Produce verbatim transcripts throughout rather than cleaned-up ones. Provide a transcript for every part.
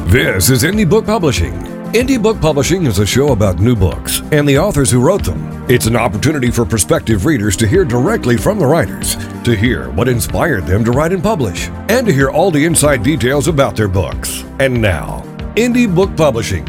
This is Indie Book Publishing. Indie Book Publishing is a show about new books and the authors who wrote them. It's an opportunity for prospective readers to hear directly from the writers, to hear what inspired them to write and publish, and to hear all the inside details about their books. And now, Indie Book Publishing.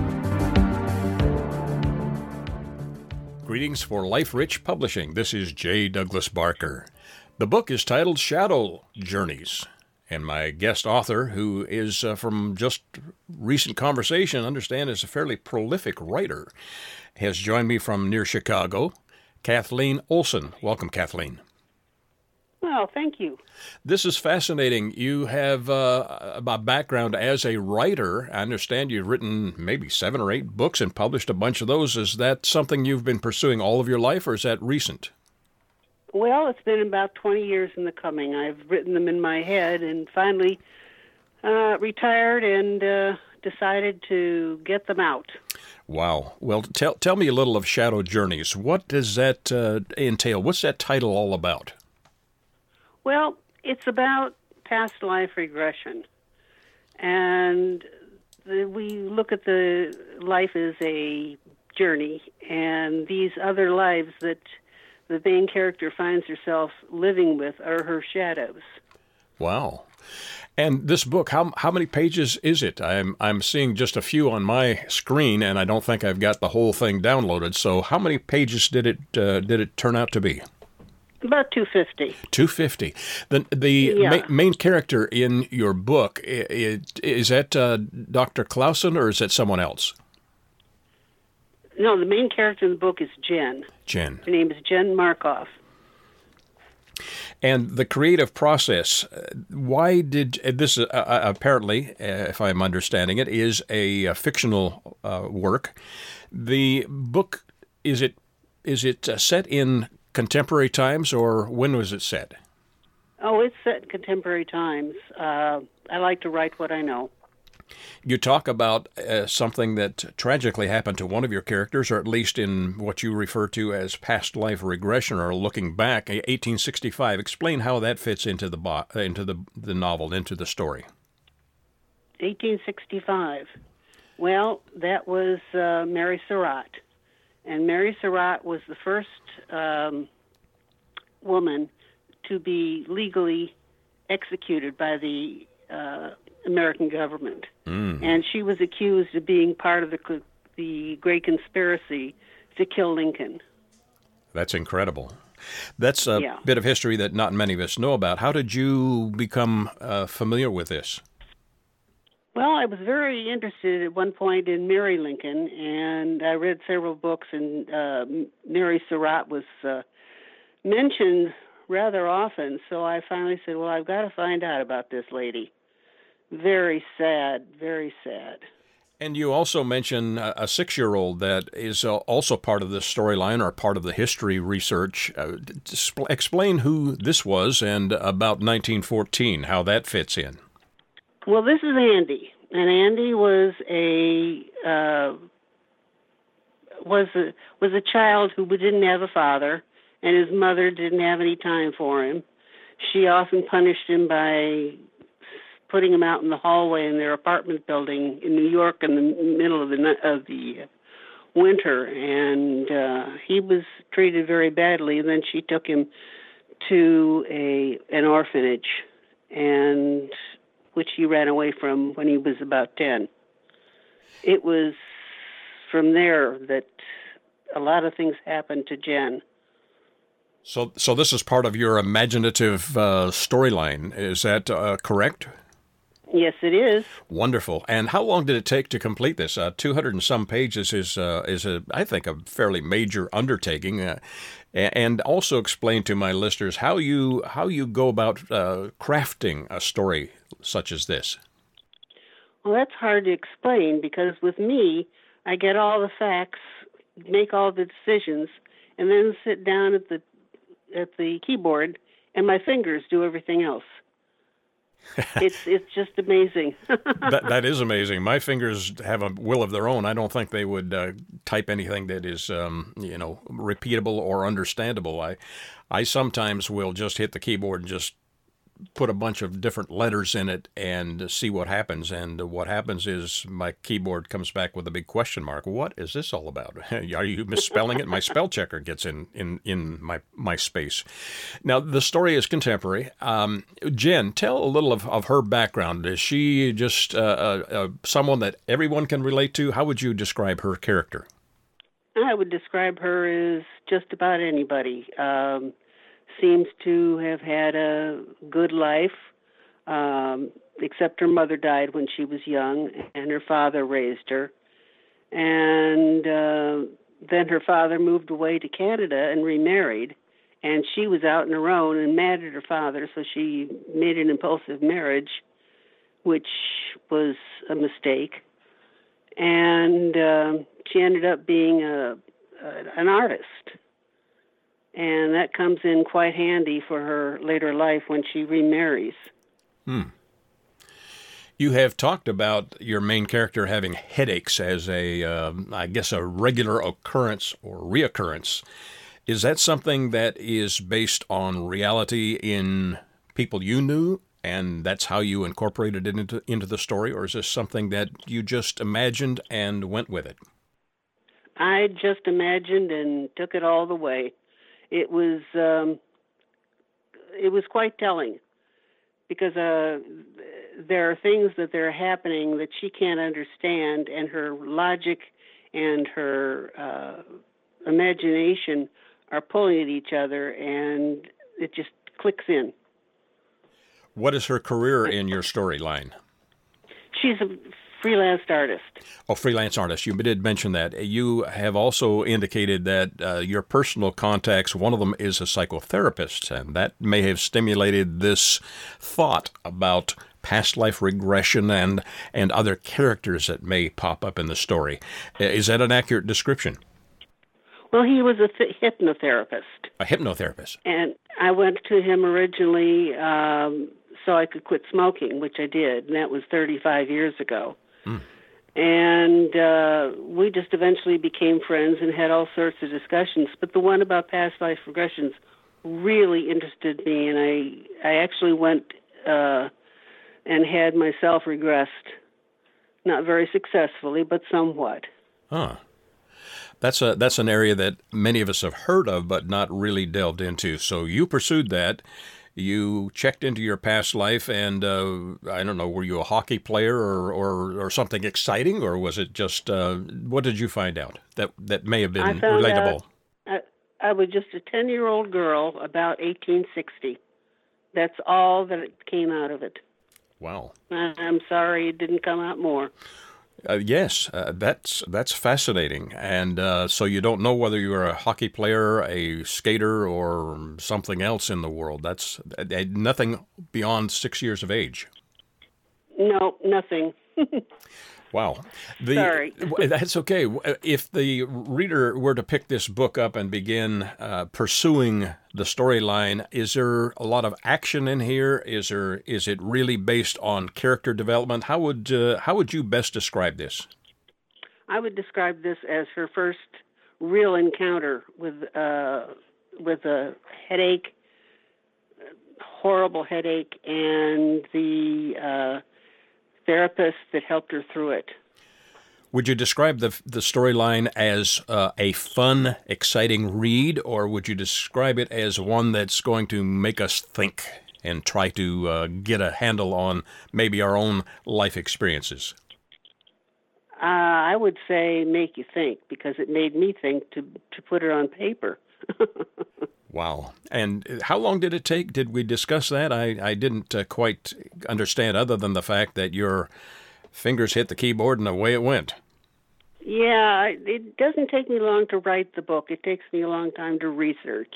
Greetings for Life Rich Publishing. This is J. Douglas Barker. The book is titled Shadow Journeys. And my guest author, who is uh, from just recent conversation, understand is a fairly prolific writer, has joined me from near Chicago, Kathleen Olson. Welcome, Kathleen. Well, thank you. This is fascinating. You have uh, a background as a writer. I understand you've written maybe seven or eight books and published a bunch of those. Is that something you've been pursuing all of your life, or is that recent? Well, it's been about twenty years in the coming. I've written them in my head and finally uh, retired and uh, decided to get them out. Wow. Well, tell tell me a little of Shadow Journeys. What does that uh, entail? What's that title all about? Well, it's about past life regression. And the, we look at the life as a journey, and these other lives that the main character finds herself living with are her shadows. Wow. And this book, how how many pages is it? I'm I'm seeing just a few on my screen, and I don't think I've got the whole thing downloaded. So how many pages did it uh, did it turn out to be? About two hundred fifty. two hundred fifty. The the yeah. ma- main character in your book, is, is that uh, Doctor Clausen, or is that someone else? No, the main character in the book is Jen. Jen. Her name is Jen Markoff. And the creative process, why did this uh, apparently, uh, if I'm understanding it, is a, a fictional uh, work. The book, is it is it uh, set in contemporary times, or when was it set? Oh, it's set in contemporary times. Uh, I like to write what I know. You talk about uh, something that tragically happened to one of your characters, or at least in what you refer to as past life regression or looking back, eighteen sixty-five. Explain how that fits into the bo- into the the novel, into the story. eighteen sixty-five. Well, that was uh, Mary Surratt. And Mary Surratt was the first um, woman to be legally executed by the uh, American government. Mm. And she was accused of being part of the the great conspiracy to kill Lincoln. That's incredible. That's a yeah. bit of history that not many of us know about. How did you become uh, familiar with this? Well, I was very interested at one point in Mary Lincoln, and I read several books, and uh, Mary Surratt was uh, mentioned rather often, so I finally said, well, I've got to find out about this lady. Very sad, very sad. And you also mention a six-year-old that is also part of this storyline or part of the history research. Uh, explain who this was and about nineteen fourteen, how that fits in. Well, this is Andy, and Andy was a uh, was a was a child who didn't have a father, and his mother didn't have any time for him. She often punished him by putting him out in the hallway in their apartment building in New York in the middle of the of the winter, and uh, he was treated very badly. And then she took him to a an orphanage, and which he ran away from when he was about ten. It was from there that a lot of things happened to Jen. So, so this is part of your imaginative uh, storyline. Is that uh, correct? Yes, it is. Wonderful. And how long did it take to complete this? Uh, two hundred and some pages is uh, is a I think a fairly major undertaking. Uh, and also explain to my listeners how you how you go about uh, crafting a story such as this. Well, that's hard to explain because with me, I get all the facts, make all the decisions, and then sit down at the at the keyboard, and my fingers do everything else. it's it's just amazing. that that is amazing. My fingers have a will of their own. I don't think they would uh, type anything that is um, you know repeatable or understandable. I I sometimes will just hit the keyboard and just put a bunch of different letters in it and see what happens. And what happens is my keyboard comes back with a big question mark. What is this all about? Are you misspelling it? My spell checker gets in, in, in my, my space. Now, the story is contemporary. Um, Jen, tell a little of, of her background. Is she just uh, uh, uh, someone that everyone can relate to? How would you describe her character? I would describe her as just about anybody. Um, seems to have had a good life, um, except her mother died when she was young, and her father raised her. And uh, then her father moved away to Canada and remarried, and she was out on her own and mad at her father, so she made an impulsive marriage, which was a mistake. And uh, she ended up being a, a an artist. And that comes in quite handy for her later life when she remarries. Hmm. You have talked about your main character having headaches as a, uh, I guess, a regular occurrence or reoccurrence. Is that something that is based on reality in people you knew, and that's how you incorporated it into, into the story, or is this something that you just imagined and went with it? I just imagined and took it all the way. It was um, it was quite telling, because uh, there are things that are happening that she can't understand, and her logic and her uh, imagination are pulling at each other, and it just clicks in. What is her career in your storyline? She's a freelance artist. Oh, freelance artist. You did mention that. You have also indicated that uh, your personal contacts, one of them is a psychotherapist, and that may have stimulated this thought about past life regression and, and other characters that may pop up in the story. Is that an accurate description? Well, he was a th- hypnotherapist. A hypnotherapist. And I went to him originally um, so I could quit smoking, which I did, and that was thirty-five years ago. Mm. And uh, we just eventually became friends and had all sorts of discussions. But the one about past life regressions really interested me, and I, I actually went uh, and had myself regressed. Not very successfully, but somewhat. Huh. That's a that's an area that many of us have heard of, but not really delved into. So you pursued that. You checked into your past life, and uh, I don't know, were you a hockey player or, or, or something exciting, or was it just, uh, what did you find out that, that may have been I found relatable? Out, I, I was just a ten-year-old girl, about eighteen sixty. That's all that came out of it. Wow. I, I'm sorry it didn't come out more. Uh, yes, uh, that's that's fascinating. And uh, so you don't know whether you're a hockey player, a skater, or something else in the world. That's uh, nothing beyond six years of age. No, nothing. Wow. The, Sorry. That's okay. If the reader were to pick this book up and begin uh, pursuing the storyline, is there a lot of action in here? Is there is it really based on character development? How would uh, how would you best describe this? I would describe this as her first real encounter with uh, with a headache, horrible headache, and the uh, therapist that helped her through it. Would you describe the the storyline as uh, a fun, exciting read, or would you describe it as one that's going to make us think and try to uh, get a handle on maybe our own life experiences? Uh, I would say make you think, because it made me think to to put it on paper. Wow. And how long did it take? Did we discuss that? I, I didn't uh, quite understand, other than the fact that your fingers hit the keyboard and away it went. Yeah, it doesn't take me long to write the book. It takes me a long time to research.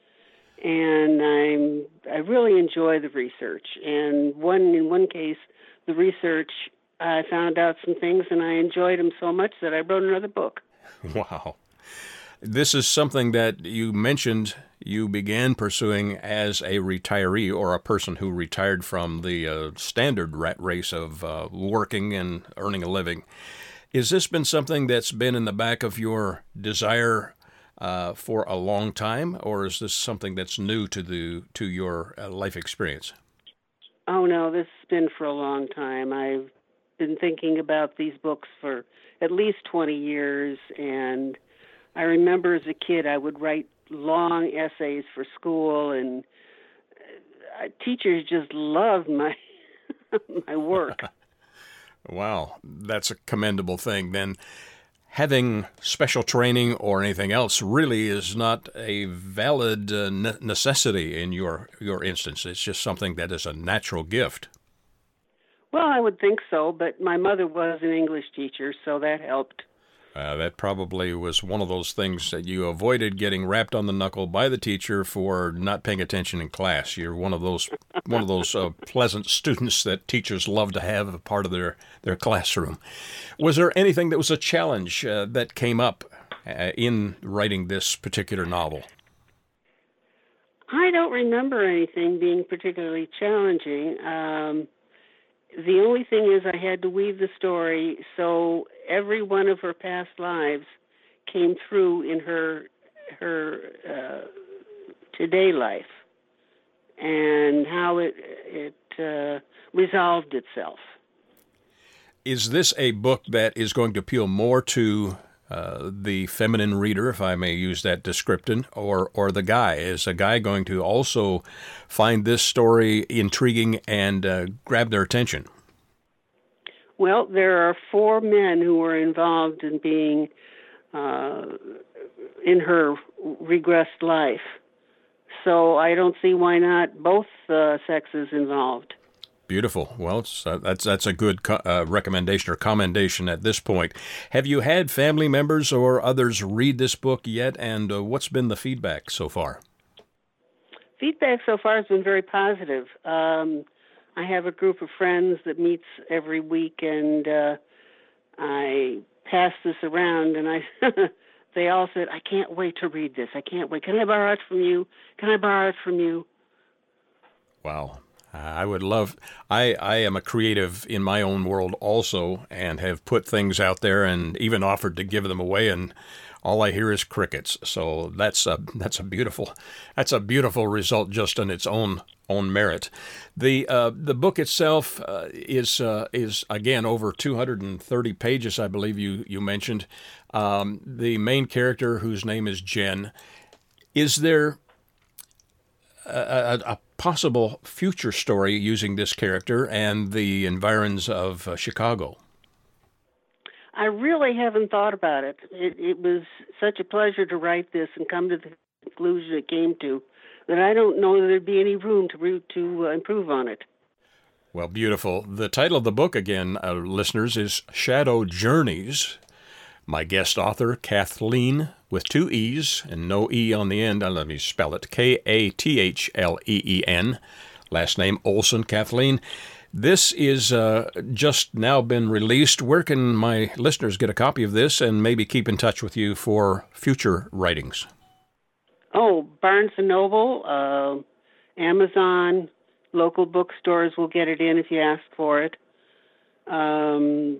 And I'm I really enjoy the research. And one in one case, the research, I found out some things and I enjoyed them so much that I wrote another book. Wow. This is something that you mentioned you began pursuing as a retiree, or a person who retired from the uh, standard rat race of uh, working and earning a living. Has this been something that's been in the back of your desire uh, for a long time, or is this something that's new to the to your uh, life experience? Oh, no, this has been for a long time. I've been thinking about these books for at least twenty years, and I remember as a kid I would write long essays for school, and uh, teachers just loved my my work. Wow, that's a commendable thing. Then having special training or anything else really is not a valid uh, ne- necessity in your, your instance. It's just something that is a natural gift. Well, I would think so, but my mother was an English teacher, so that helped. Uh, that probably was one of those things that you avoided getting rapped on the knuckle by the teacher for not paying attention in class. You're one of those one of those uh, pleasant students that teachers love to have a part of their, their classroom. Was there anything that was a challenge uh, that came up uh, in writing this particular novel? I don't remember anything being particularly challenging. Um, the only thing is I had to weave the story so every one of her past lives came through in her her uh, today life, and how it it uh, resolved itself. Is this a book that is going to appeal more to uh, the feminine reader, if I may use that description, or or the guy? Is a guy going to also find this story intriguing and uh, grab their attention? Well, there are four men who were involved in being uh, in her regressed life. So I don't see why not both uh, sexes involved. Beautiful. Well, it's, uh, that's that's a good co- uh, recommendation or commendation at this point. Have you had family members or others read this book yet, and uh, what's been the feedback so far? Feedback so far has been very positive. Um, I have a group of friends that meets every week, and uh, I pass this around, and I they all said, I can't wait to read this. I can't wait. Can I borrow it from you? Can I borrow it from you? Wow. I would love, I, I am a creative in my own world also, and have put things out there and even offered to give them away, and all I hear is crickets. So that's a, that's a beautiful, that's a beautiful result just on its own own merit. The uh, the book itself uh, is uh, is again over two hundred thirty pages, I believe you you mentioned. Um, the main character, whose name is Jen, is there a, a, a possible future story using this character and the environs of uh, Chicago? I really haven't thought about it. it. It was such a pleasure to write this and come to the conclusion it came to, that I don't know that there'd be any room to to uh, improve on it. Well, beautiful. The title of the book, again, uh, listeners, is Shadow Journeys. My guest author, Kathleen, with two E's and no E on the end. Uh, let me spell it. K A T H L E E N. Last name Olson, Kathleen. This is uh, just now been released. Where can my listeners get a copy of this and maybe keep in touch with you for future writings? Oh, Barnes and Noble, uh, Amazon, local bookstores will get it in if you ask for it. Um,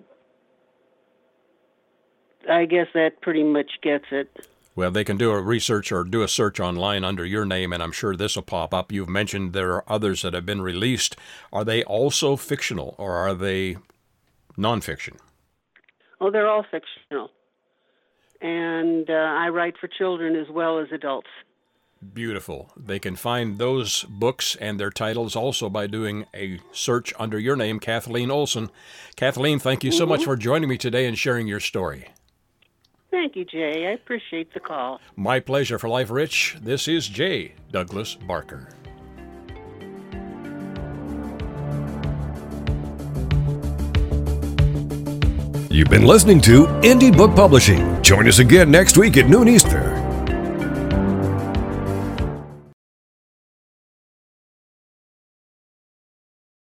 I guess that pretty much gets it. Well, they can do a research or do a search online under your name, and I'm sure this will pop up. You've mentioned there are others that have been released. Are they also fictional, or are they nonfiction? Oh, they're all fictional. And uh, I write for children as well as adults. Beautiful. They can find those books and their titles also by doing a search under your name, Kathleen Olson. Kathleen, thank you so mm-hmm. much for joining me today and sharing your story. Thank you, Jay. I appreciate the call. My pleasure. For Life Rich, this is J. Douglas Barker. You've been listening to Indie Book Publishing. Join us again next week at noon Eastern